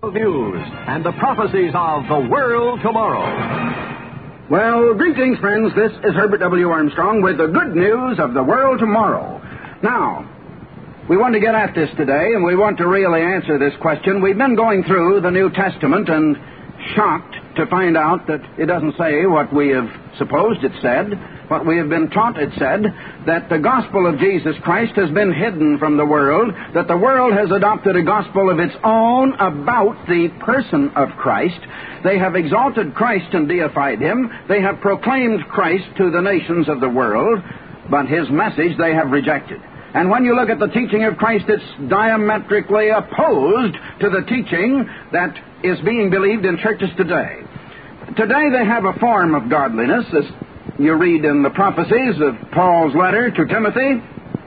News and the prophecies of the world tomorrow. Well, greetings, friends. This is Herbert W. Armstrong with the good news of the world tomorrow. Now, we want to get at this today, and we want to really answer this question. We've been going through the New Testament and shocked to find out that it doesn't say what we have supposed it said, what we have been taught it said, that the gospel of Jesus Christ has been hidden from the world, that the world has adopted a gospel of its own about the person of Christ. They have exalted Christ and deified him. They have proclaimed Christ to the nations of the world, but his message they have rejected. And when you look at the teaching of Christ, it's diametrically opposed to the teaching that is being believed in churches today. Today they have a form of godliness, as you read in the prophecies of Paul's letter to Timothy.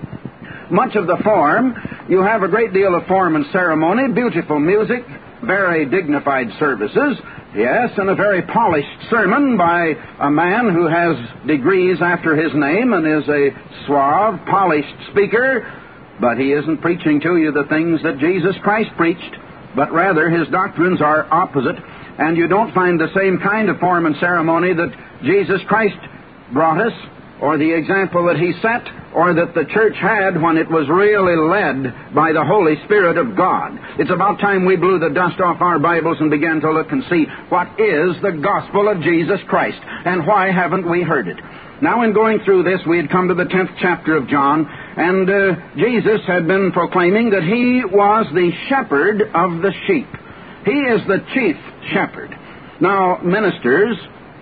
Much of the form, you have a great deal of form and ceremony, beautiful music, very dignified services, yes, and a very polished sermon by a man who has degrees after his name and is a suave, polished speaker, but he isn't preaching to you the things that Jesus Christ preached, but rather his doctrines are opposite, and you don't find the same kind of form and ceremony that Jesus Christ brought us, or the example that he set, or that the church had when it was really led by the Holy Spirit of God. It's about time we blew the dust off our Bibles and began to look and see what is the gospel of Jesus Christ, and why haven't we heard it. Now, in going through this, we had come to the 10th chapter of John, and Jesus had been proclaiming that he was the shepherd of the sheep. He is the chief shepherd. Now, ministers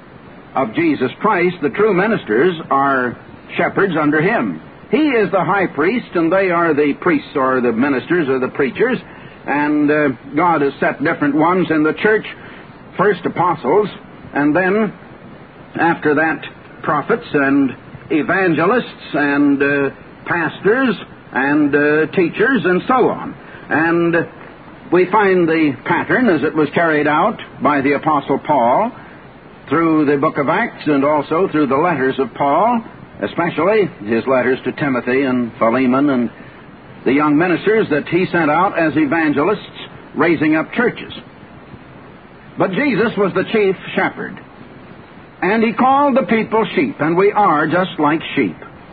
of Jesus Christ, the true ministers, are shepherds under him. He is the high priest, and they are the priests or the ministers or the preachers, and God has set different ones in the church, first apostles, and then after that prophets and evangelists and pastors and teachers and so on. And we find the pattern as it was carried out by the Apostle Paul through the book of Acts and also through the letters of Paul, especially his letters to Timothy and Philemon and the young ministers that he sent out as evangelists raising up churches. But Jesus was the chief shepherd, and he called the people sheep, and we are just like sheep.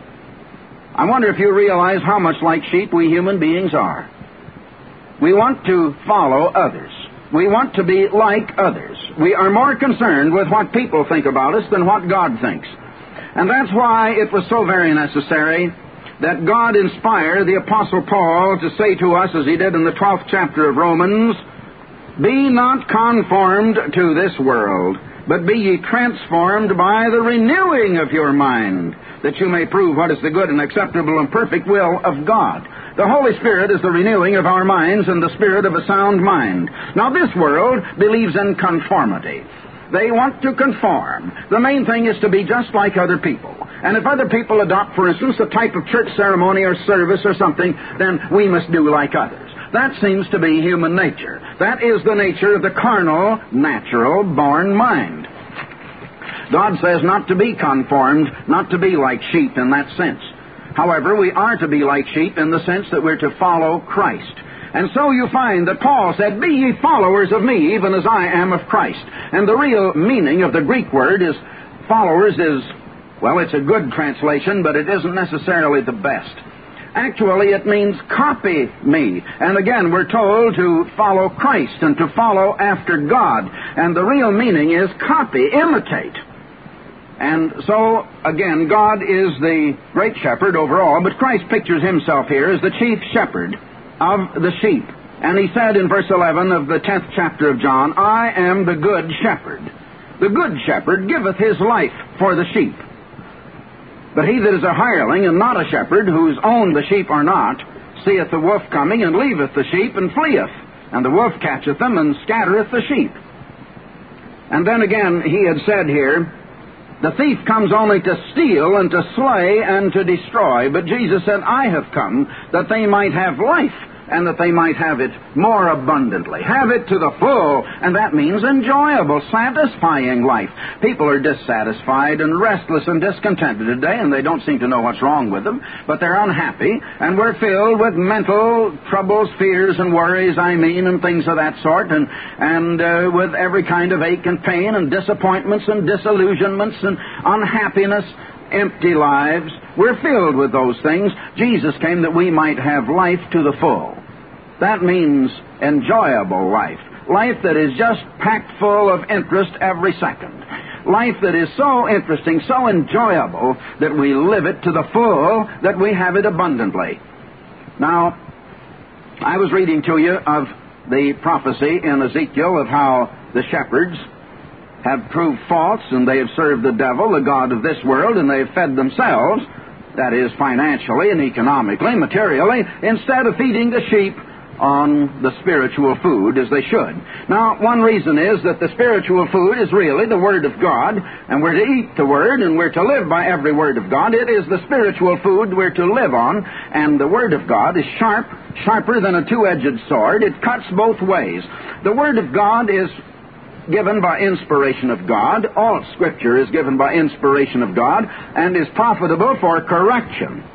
I wonder if you realize how much like sheep we human beings are. We want to follow others. We want to be like others. We are more concerned with what people think about us than what God thinks. And that's why it was so very necessary that God inspired the Apostle Paul to say to us, as he did in the 12th chapter of Romans, "Be not conformed to this world, but be ye transformed by the renewing of your mind, that you may prove what is the good and acceptable and perfect will of God." The Holy Spirit is the renewing of our minds and the spirit of a sound mind. Now, this world believes in conformity. They want to conform. The main thing is to be just like other people. And if other people adopt, for instance, a type of church ceremony or service or something, then we must do like others. That seems to be human nature. That is the nature of the carnal, natural, born mind. God says not to be conformed, not to be like sheep in that sense. However, we are to be like sheep in the sense that we're to follow Christ. And so you find that Paul said, "Be ye followers of me, even as I am of Christ." And the real meaning of the Greek word is, followers is, well, it's a good translation, but it isn't necessarily the best. Actually, it means copy me. And again, we're told to follow Christ and to follow after God. And the real meaning is copy, imitate. And so, again, God is the great shepherd over all, but Christ pictures himself here as the chief shepherd of the sheep. And he said in verse 11 of the 10th chapter of John, "I am the good shepherd. The good shepherd giveth his life for the sheep. But he that is a hireling and not a shepherd, whose own the sheep are not, seeth the wolf coming, and leaveth the sheep, and fleeth. And the wolf catcheth them, and scattereth the sheep." And then again he had said here, "The thief comes only to steal and to slay and to destroy. But Jesus said, I have come that they might have life, and that they might have it more abundantly. Have it to the full, and that means enjoyable, satisfying life. People are dissatisfied and restless and discontented today, and they don't seem to know what's wrong with them, but they're unhappy, and we're filled with mental troubles, fears, and worries, and things of that sort, and with every kind of ache and pain and disappointments and disillusionments and unhappiness, empty lives. We're filled with those things. Jesus came that we might have life to the full. That means enjoyable life. Life that is just packed full of interest every second. Life that is so interesting, so enjoyable, that we live it to the full, that we have it abundantly. Now, I was reading to you of the prophecy in Ezekiel of how the shepherds have proved false, and they have served the devil, the god of this world, and they have fed themselves, that is, financially and economically, materially, instead of feeding the sheep on the spiritual food as they should. Now, one reason is that the spiritual food is really the Word of God, and we're to eat the Word, and we're to live by every Word of God. It is the spiritual food we're to live on, and the Word of God is sharper than a two-edged sword. It cuts both ways. The Word of God is given by inspiration of God. All Scripture is given by inspiration of God, and is profitable for correction,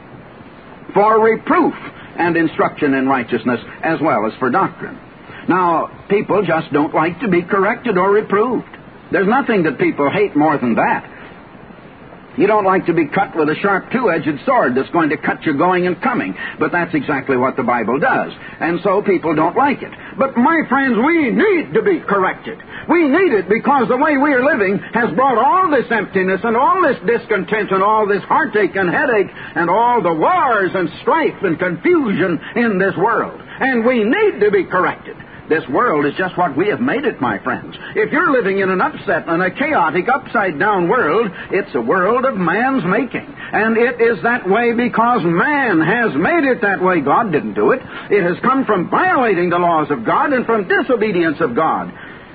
for reproof, and instruction in righteousness, as well as for doctrine. Now, people just don't like to be corrected or reproved. There's nothing that people hate more than that. You don't like to be cut with a sharp two-edged sword that's going to cut you going and coming. But that's exactly what the Bible does. And so people don't like it. But my friends, we need to be corrected. We need it because the way we are living has brought all this emptiness and all this discontent and all this heartache and headache and all the wars and strife and confusion in this world. And we need to be corrected. This world is just what we have made it, my friends. If you're living in an upset and a chaotic, upside-down world, it's a world of man's making. And it is that way because man has made it that way. God didn't do it. It has come from violating the laws of God and from disobedience of God.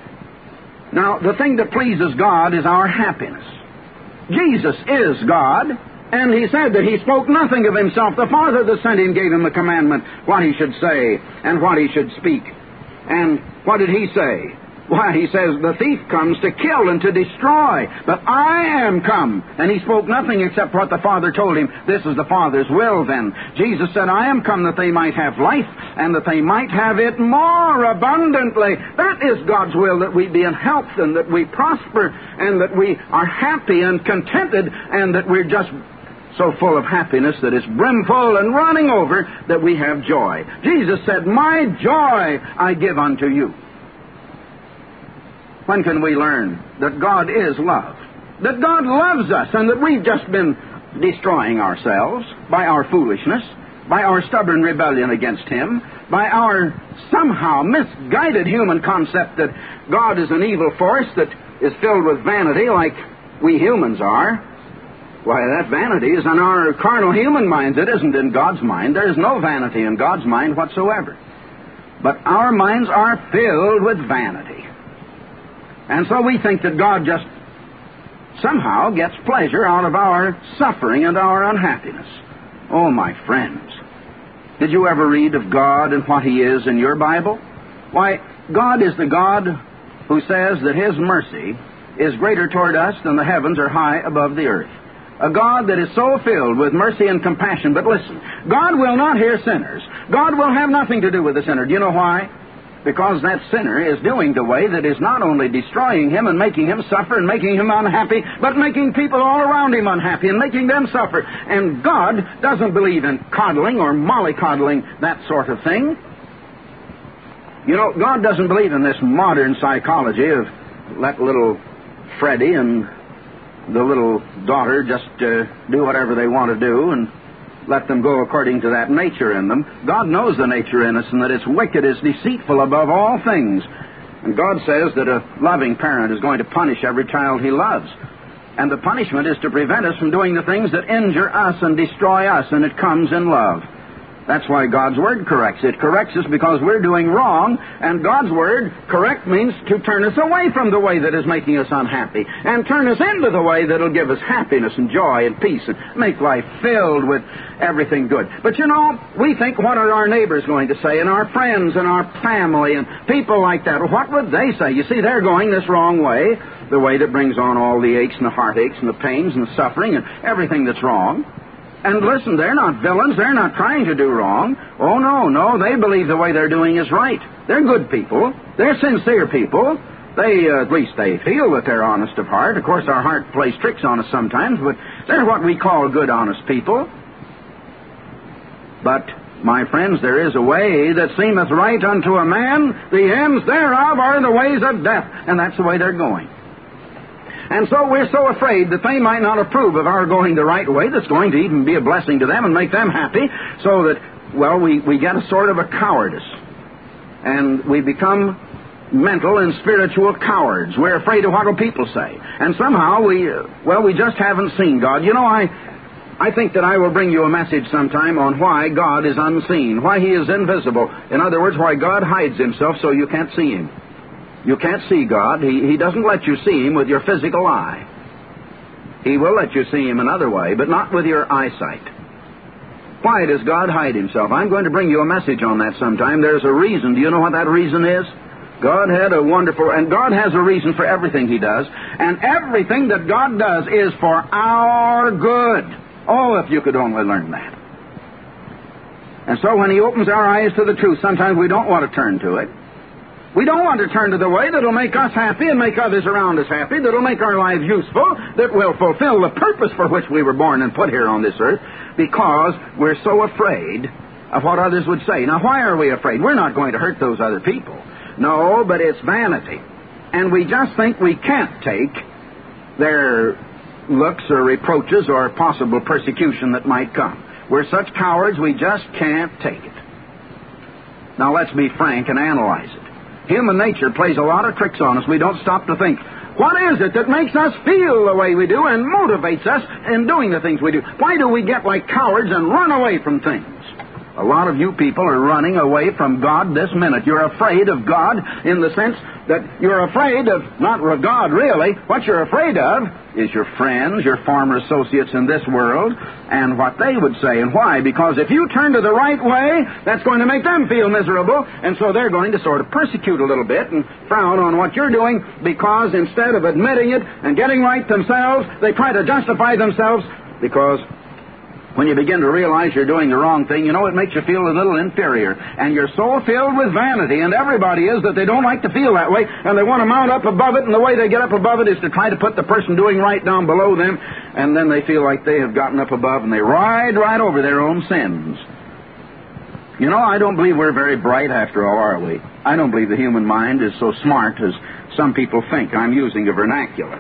Now, the thing that pleases God is our happiness. Jesus is God, and He said that He spoke nothing of Himself. The Father that sent Him gave Him the commandment what He should say and what He should speak. And what did He say? Why, He says, the thief comes to kill and to destroy, but I am come. And He spoke nothing except what the Father told Him. This is the Father's will, then. Jesus said, I am come that they might have life, and that they might have it more abundantly. That is God's will, that we be in health, and that we prosper, and that we are happy and contented, and that we're just so full of happiness that it's brimful and running over, that we have joy. Jesus said, my joy I give unto you. When can we learn that God is love? That God loves us, and that we've just been destroying ourselves by our foolishness, by our stubborn rebellion against Him, by our somehow misguided human concept that God is an evil force that is filled with vanity like we humans are. Why, that vanity is in our carnal human minds. It isn't in God's mind. There is no vanity in God's mind whatsoever. But our minds are filled with vanity. And so we think that God just somehow gets pleasure out of our suffering and our unhappiness. Oh, my friends, did you ever read of God and what He is in your Bible? Why, God is the God who says that His mercy is greater toward us than the heavens are high above the earth. A God that is so filled with mercy and compassion. But listen, God will not hear sinners. God will have nothing to do with the sinner. Do you know why? Because that sinner is doing the way that is not only destroying him and making him suffer and making him unhappy, but making people all around him unhappy and making them suffer. And God doesn't believe in coddling or mollycoddling, that sort of thing. You know, God doesn't believe in this modern psychology of let little Freddie and the little daughter just do whatever they want to do and let them go according to that nature in them. God knows the nature in us, and that it's wicked, it's deceitful above all things. And God says that a loving parent is going to punish every child he loves. And the punishment is to prevent us from doing the things that injure us and destroy us, and it comes in love. That's why God's Word corrects. It corrects us because we're doing wrong, and God's Word, correct, means to turn us away from the way that is making us unhappy, and turn us into the way that will give us happiness and joy and peace and make life filled with everything good. But you know, we think, what are our neighbors going to say, and our friends and our family and people like that? Well, what would they say? You see, they're going this wrong way, the way that brings on all the aches and the heartaches and the pains and the suffering and everything that's wrong. And listen, they're not villains. They're not trying to do wrong. Oh, no, they believe the way they're doing is right. They're good people. They're sincere people. At least they feel that they're honest of heart. Of course, our heart plays tricks on us sometimes, but they're what we call good, honest people. But, my friends, there is a way that seemeth right unto a man. The ends thereof are the ways of death. And that's the way they're going. And so we're so afraid that they might not approve of our going the right way, that's going to even be a blessing to them and make them happy, so that, well, we get a sort of a cowardice. And we become mental and spiritual cowards. We're afraid of what will people say. And somehow we just haven't seen God. You know, I think that I will bring you a message sometime on why God is unseen, why He is invisible. In other words, why God hides Himself so you can't see Him. You can't see God. He doesn't let you see Him with your physical eye. He will let you see Him another way, but not with your eyesight. Why does God hide Himself? I'm going to bring you a message on that sometime. There's a reason. Do you know what that reason is? God has a reason for everything He does, and everything that God does is for our good. Oh, if you could only learn that. And so when He opens our eyes to the truth, sometimes we don't want to turn to it. We don't want to turn to the way that will make us happy and make others around us happy, that will make our lives useful, that will fulfill the purpose for which we were born and put here on this earth, because we're so afraid of what others would say. Now, why are we afraid? We're not going to hurt those other people. No, but it's vanity. And we just think we can't take their looks or reproaches or possible persecution that might come. We're such cowards, we just can't take it. Now, let's be frank and analyze it. Human nature plays a lot of tricks on us. We don't stop to think, what is it that makes us feel the way we do and motivates us in doing the things we do? Why do we get like cowards and run away from things? A lot of you people are running away from God this minute. You're afraid of God in the sense that you're afraid of, not of God really, what you're afraid of is your friends, your former associates in this world, and what they would say. And why? Because if you turn to the right way, that's going to make them feel miserable, and so they're going to sort of persecute a little bit and frown on what you're doing, because instead of admitting it and getting right themselves, they try to justify themselves, because when you begin to realize you're doing the wrong thing, you know, it makes you feel a little inferior. And you're so filled with vanity, and everybody is, that they don't like to feel that way, and they want to mount up above it, and the way they get up above it is to try to put the person doing right down below them, and then they feel like they have gotten up above, and they ride right over their own sins. You know, I don't believe we're very bright after all, are we? I don't believe the human mind is so smart as some people think. I'm using a vernacular.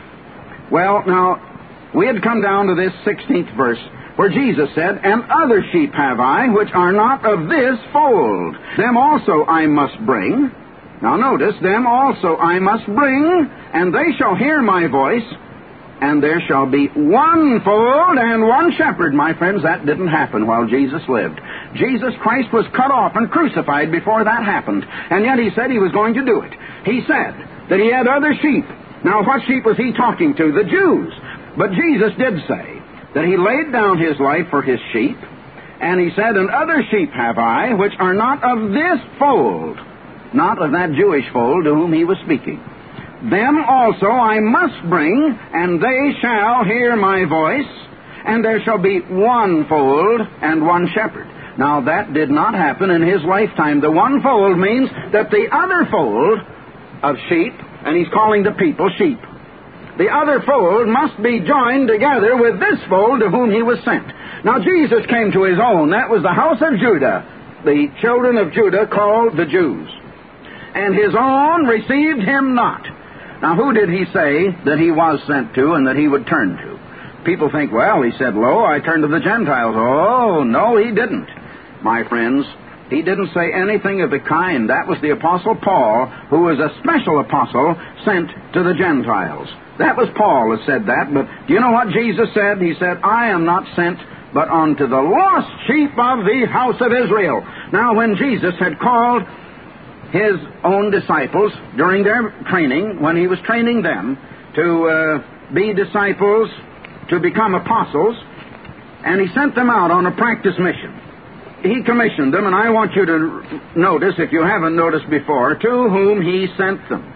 Well, now, we had come down to this 16th verse, where Jesus said, "And other sheep have I, which are not of this fold. Them also I must bring." Now notice, "Them also I must bring, and they shall hear my voice, and there shall be one fold and one shepherd." My friends, that didn't happen while Jesus lived. Jesus Christ was cut off and crucified before that happened, and yet He said He was going to do it. He said that He had other sheep. Now, what sheep was He talking to? The Jews. But Jesus did say that He laid down His life for His sheep, and He said, "And other sheep have I, which are not of this fold," not of that Jewish fold to whom He was speaking. "Them also I must bring, and they shall hear my voice, and there shall be one fold and one shepherd." Now, that did not happen in His lifetime. The one fold means that the other fold of sheep, and He's calling the people sheep, the other fold must be joined together with this fold to whom He was sent. Now, Jesus came to His own. That was the house of Judah, the children of Judah called the Jews. And His own received Him not. Now, who did He say that He was sent to and that He would turn to? People think, well, He said, "Lo, I turn to the Gentiles." Oh, no, He didn't. My friends, He didn't say anything of the kind. That was the Apostle Paul, who was a special apostle sent to the Gentiles. That was Paul that said that, but do you know what Jesus said? He said, "I am not sent but unto the lost sheep of the house of Israel. Now, when Jesus had called his own disciples during their training, when he was training them to be disciples, to become apostles, and he sent them out on a practice mission. He commissioned them, and I want you to notice, if you haven't noticed before, to whom he sent them.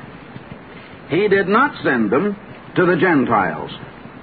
He did not send them to the Gentiles,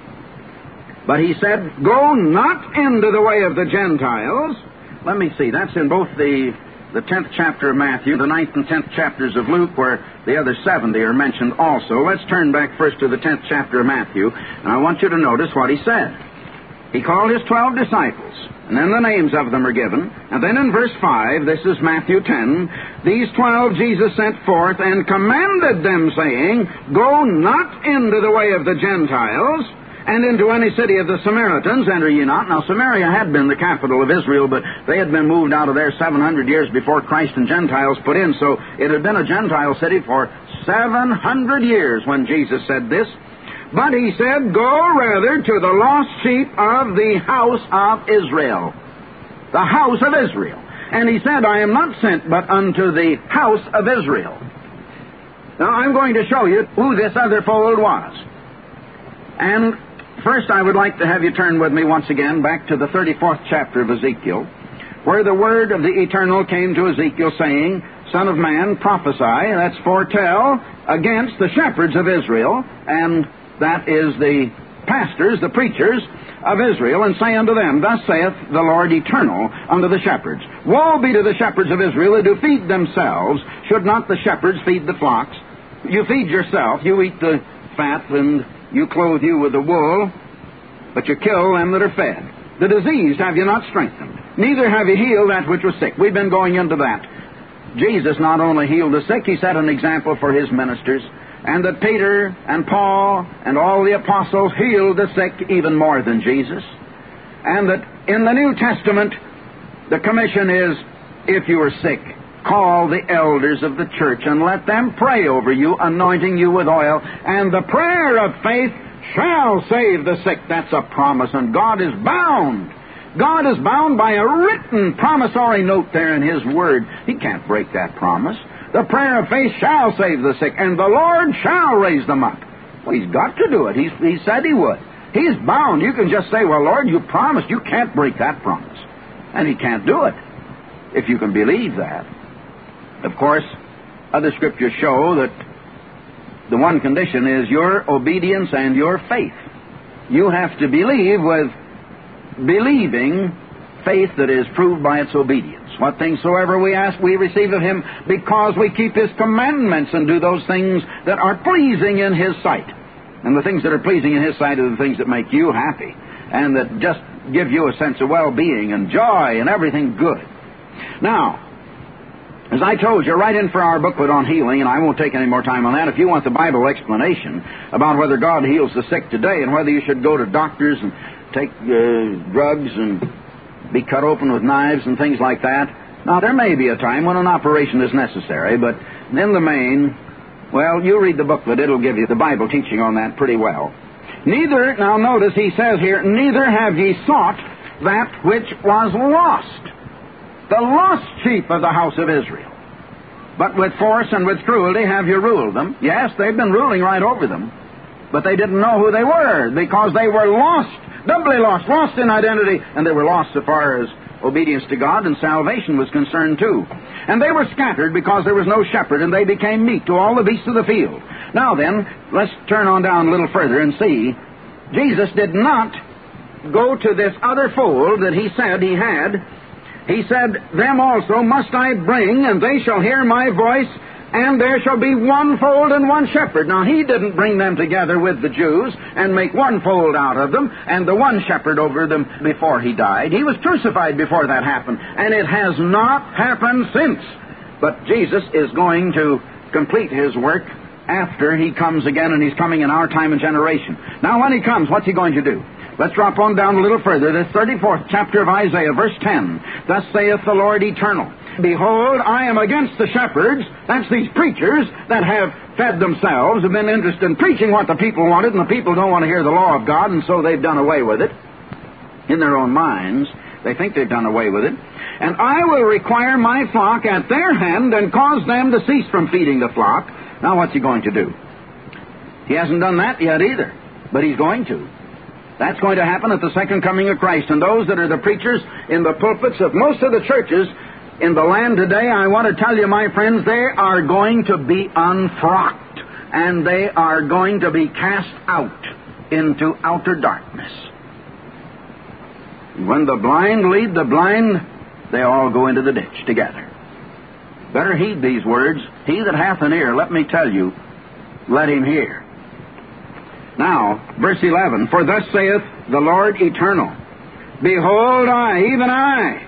but he said, go not into the way of the Gentiles. Let me see, that's in both the 10th chapter of Matthew, the 9th and 10th chapters of Luke, where the other 70 are mentioned also. Let's turn back first to the 10th chapter of Matthew, and I want you to notice what he said. He called his 12 disciples, and then the names of them are given. And then in verse 5, this is Matthew 10, these 12 Jesus sent forth and commanded them, saying, go not into the way of the Gentiles, and into any city of the Samaritans enter ye not. Now, Samaria had been the capital of Israel, but they had been moved out of there 700 years before Christ and Gentiles put in. So it had been a Gentile city for 700 years when Jesus said this. But he said, go rather to the lost sheep of the house of Israel. The house of Israel. And he said, I am not sent but unto the house of Israel. Now, I'm going to show you who this other fold was. And first, I would like to have you turn with me once again back to the 34th chapter of Ezekiel, where the word of the Eternal came to Ezekiel, saying, Son of man, prophesy, that's foretell, against the shepherds of Israel, and that is the pastors, the preachers of Israel, and say unto them, Thus saith the Lord Eternal unto the shepherds, Woe be to the shepherds of Israel that do feed themselves. Should not the shepherds feed the flocks? You feed yourself, you eat the fat, and you clothe you with the wool, but you kill them that are fed. The diseased have you not strengthened, neither have you healed that which was sick. We've been going into that. Jesus not only healed the sick, he set an example for his ministers, and that Peter and Paul and all the apostles healed the sick even more than Jesus. And that in the New Testament, the commission is, if you are sick, call the elders of the church and let them pray over you, anointing you with oil, and the prayer of faith shall save the sick. That's a promise, and God is bound. God is bound by a written promissory note there in His Word. He can't break that promise. The prayer of faith shall save the sick, and the Lord shall raise them up. Well, He's got to do it. He said He would. He's bound. You can just say, well, Lord, you promised. You can't break that promise. And He can't do it, if you can believe that. Of course, other scriptures show that the one condition is your obedience and your faith. You have to believe with believing faith that is proved by its obedience. What things soever we ask, we receive of Him, because we keep His commandments and do those things that are pleasing in His sight. And the things that are pleasing in His sight are the things that make you happy, and that just give you a sense of well-being and joy and everything good. Now, as I told you, write in for our booklet on healing, and I won't take any more time on that. If you want the Bible explanation about whether God heals the sick today and whether you should go to doctors and take drugs and be cut open with knives and things like that. Now, there may be a time when an operation is necessary, but in the main, well, you read the booklet. It'll give you the Bible teaching on that pretty well. Neither, now notice he says here, neither have ye sought that which was lost, the lost sheep of the house of Israel. But with force and with cruelty have you ruled them. Yes, they've been ruling right over them, but they didn't know who they were, because they were lost, doubly lost, lost in identity, and they were lost so far as obedience to God and salvation was concerned too. And they were scattered because there was no shepherd, and they became meat to all the beasts of the field. Now then, let's turn on down a little further and see. Jesus did not go to this other fold that He said He had. He said, them also must I bring, and they shall hear my voice, and there shall be one fold and one shepherd. Now, He didn't bring them together with the Jews and make one fold out of them and the one shepherd over them before He died. He was crucified before that happened, and it has not happened since. But Jesus is going to complete His work after He comes again, and He's coming in our time and generation. Now, when He comes, what's He going to do? Let's drop on down a little further. The 34th chapter of Isaiah, verse 10. Thus saith the Lord Eternal, Behold, I am against the shepherds, that's these preachers that have fed themselves, have been interested in preaching what the people wanted, and the people don't want to hear the law of God, and so they've done away with it. in their own minds. They think they've done away with it. And I will require my flock at their hand and cause them to cease from feeding the flock. Now what's he going to do? He hasn't done that yet either, but he's going to. That's going to happen at the second coming of Christ. And those that are the preachers in the pulpits of most of the churches in the land today, I want to tell you, my friends, they are going to be unfrocked, and they are going to be cast out into outer darkness. When the blind lead the blind, they all go into the ditch together. Better heed these words. He that hath an ear, let me tell you, let him hear. Now, verse 11, for thus saith the Lord Eternal, behold, I, even I,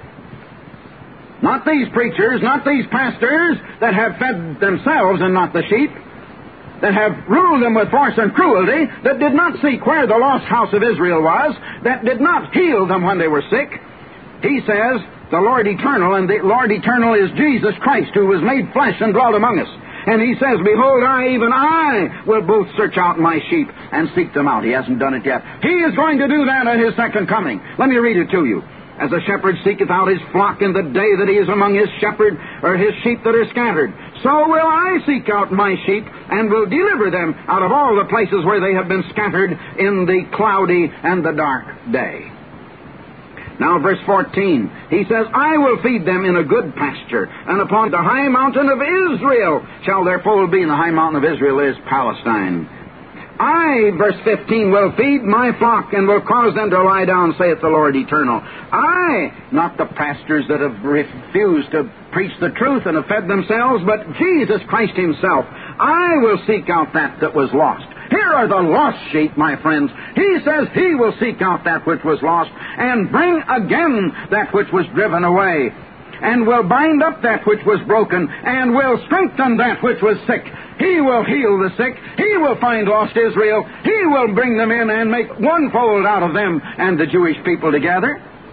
not these preachers, not these pastors that have fed themselves and not the sheep, that have ruled them with force and cruelty, that did not seek where the lost house of Israel was, that did not heal them when they were sick. He says, the Lord Eternal, and the Lord Eternal is Jesus Christ, who was made flesh and dwelt among us. And he says, behold, I, even I, will both search out my sheep and seek them out. He hasn't done it yet. He is going to do that at his second coming. Let me read it to you. As a shepherd seeketh out his flock in the day that he is among his shepherd, or his sheep that are scattered, so will I seek out my sheep, and will deliver them out of all the places where they have been scattered in the cloudy and the dark day. Now, verse 14, he says, I will feed them in a good pasture, and upon the high mountain of Israel shall their fold be. And the high mountain of Israel is Palestine. I, verse 15, will feed my flock, and will cause them to lie down, saith the Lord Eternal. I, not the pastors that have refused to preach the truth and have fed themselves, but Jesus Christ himself. I will seek out that was lost. Here are the lost sheep, my friends. He says he will seek out that which was lost, and bring again that which was driven away, and will bind up that which was broken, and will strengthen that which was sick. He will heal the sick. He will find lost Israel. He will bring them in and make one fold out of them and the Jewish people together.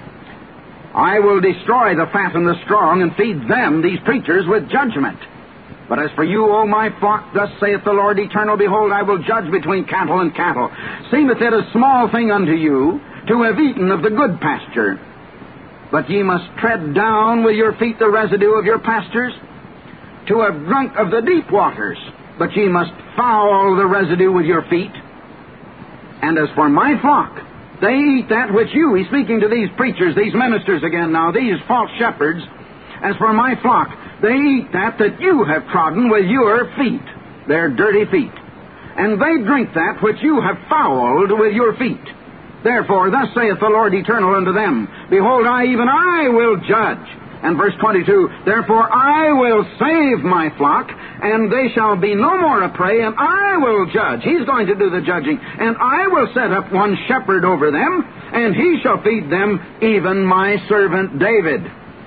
I will destroy the fat and the strong, and feed them, these preachers, with judgment. But as for you, O my flock, thus saith the Lord Eternal, behold, I will judge between cattle and cattle. Seemeth it a small thing unto you to have eaten of the good pasture, but ye must tread down with your feet the residue of your pastures, to have drunk of the deep waters, but ye must foul the residue with your feet. And as for my flock, they eat that which you, he's speaking to these preachers, these ministers again now, these false shepherds, as for my flock, they eat that you have trodden with your feet, their dirty feet. And they drink that which you have fouled with your feet. Therefore, thus saith the Lord Eternal unto them, behold, I, even I, will judge. And verse 22, therefore I will save my flock, and they shall be no more a prey, and I will judge. He's going to do the judging. And I will set up one shepherd over them, and he shall feed them, even my servant David,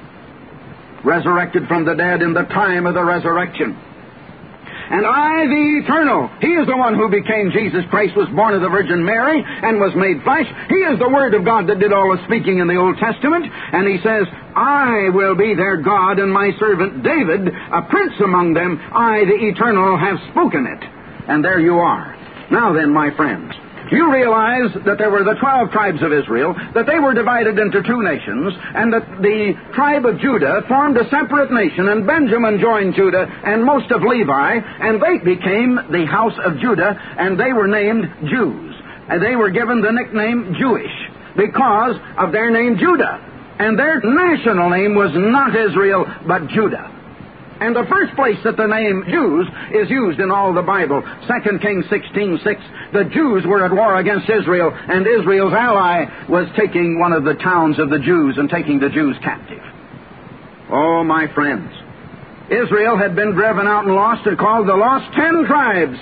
resurrected from the dead in the time of the resurrection. And I, the Eternal, he is the one who became Jesus Christ, was born of the Virgin Mary, and was made flesh. He is the Word of God that did all the speaking in the Old Testament. And he says, I will be their God, and my servant David, a prince among them, I, the Eternal, have spoken it. And there you are. Now then, my friends, you realize that there were the 12 tribes of Israel, that they were divided into two nations, and that the tribe of Judah formed a separate nation, and Benjamin joined Judah and most of Levi, and they became the house of Judah, and they were named Jews. And they were given the nickname Jewish because of their name Judah. And their national name was not Israel, but Judah. And the first place that the name Jews is used in all the Bible, 2 Kings 16:6, the Jews were at war against Israel, and Israel's ally was taking one of the towns of the Jews and taking the Jews captive. Oh, my friends, Israel had been driven out and lost and called the Lost 10 Tribes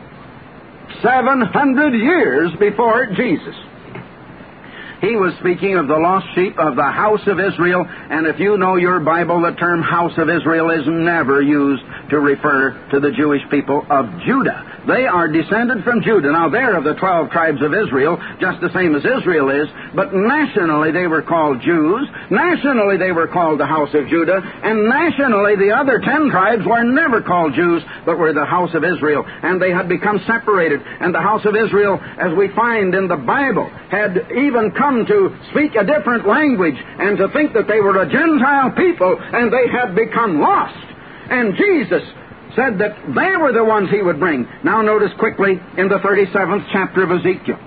700 years before Jesus. He was speaking of the lost sheep of the house of Israel, and if you know your Bible, the term house of Israel is never used to refer to the Jewish people of Judah. They are descended from Judah. Now, they're of the 12 tribes of Israel, just the same as Israel is, but nationally they were called Jews. Nationally they were called the house of Judah, and nationally the other 10 tribes were never called Jews, but were the house of Israel. And they had become separated. And the house of Israel, as we find in the Bible, had even come to speak a different language and to think that they were a Gentile people, and they had become lost. And Jesus said that they were the ones he would bring. Now notice quickly in the 37th chapter of Ezekiel.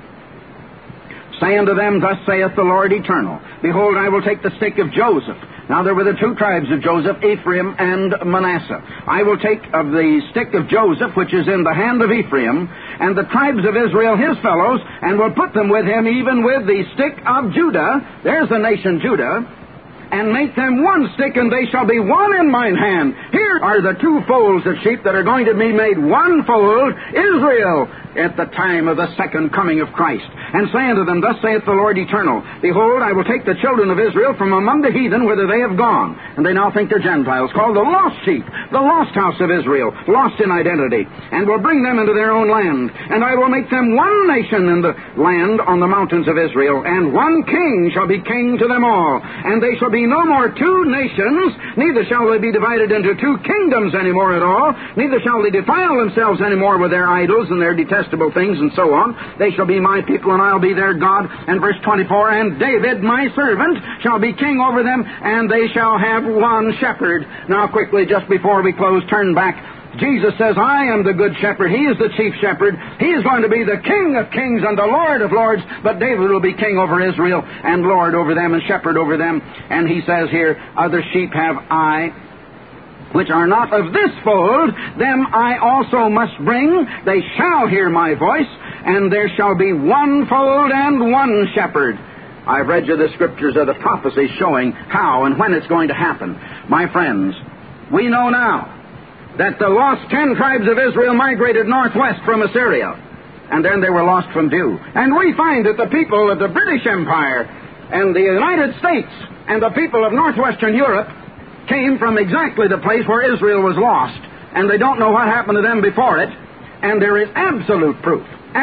Say unto them, thus saith the Lord Eternal, behold, I will take the stick of Joseph. Now there were the 2 tribes of Joseph, Ephraim and Manasseh. I will take of the stick of Joseph, which is in the hand of Ephraim, and the tribes of Israel, his fellows, and will put them with him, even with the stick of Judah. There's the nation Judah. And make them one stick, and they shall be one in mine hand. Here are the 2 folds of sheep that are going to be made one fold, Israel, at the time of the second coming of Christ. And say unto them, thus saith the Lord Eternal, behold, I will take the children of Israel from among the heathen whither they have gone. And they now think they're Gentiles, called the lost sheep, the lost house of Israel, lost in identity, and will bring them into their own land. And I will make them one nation in the land on the mountains of Israel, and one king shall be king to them all. And they shall be no more 2 nations, neither shall they be divided into 2 kingdoms any more at all, neither shall they defile themselves any more with their idols and their detestable things and so on. They shall be my people, and I'll be their God. And verse 24, and David, my servant, shall be king over them, and they shall have one shepherd. Now quickly, just before we close, turn back. Jesus says, I am the good shepherd. He is the chief shepherd. He is going to be the King of kings and the Lord of lords, but David will be king over Israel and Lord over them and shepherd over them. And he says here, other sheep have I, which are not of this fold, them I also must bring. They shall hear my voice, and there shall be one fold and one shepherd. I've read you the scriptures of the prophecy showing how and when it's going to happen. My friends, we know now that the lost 10 tribes of Israel migrated northwest from Assyria, and then they were lost from view. And we find that the people of the British Empire and the United States and the people of northwestern Europe came from exactly the place where Israel was lost, and they don't know what happened to them before it. And there is absolute proof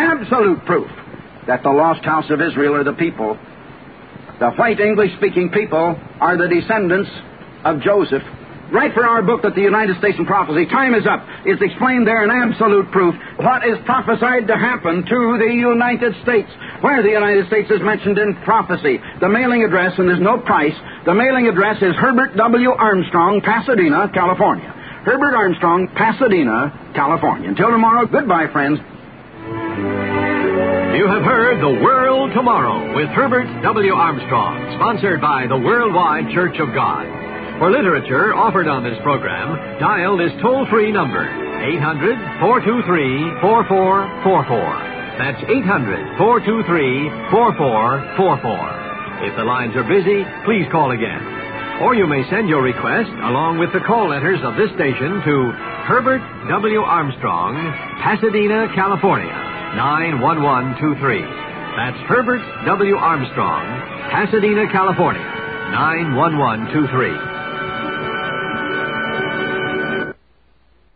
that the lost house of Israel are the people. The white English-speaking people are the descendants of Joseph. Write for our book that the United States in Prophecy. Time is up. It's explained there in absolute proof what is prophesied to happen to the United States, where the United States is mentioned in prophecy. The mailing address, and there's no price, the mailing address is Herbert W. Armstrong, Pasadena, California. Herbert Armstrong, Pasadena, California. Until tomorrow, goodbye, friends. You have heard The World Tomorrow with Herbert W. Armstrong, sponsored by the Worldwide Church of God. For literature offered on this program, dial this toll-free number, 800-423-4444. That's 800-423-4444. If the lines are busy, please call again. Or you may send your request, along with the call letters of this station, to Herbert W. Armstrong, Pasadena, California, 91123. That's Herbert W. Armstrong, Pasadena, California, 91123.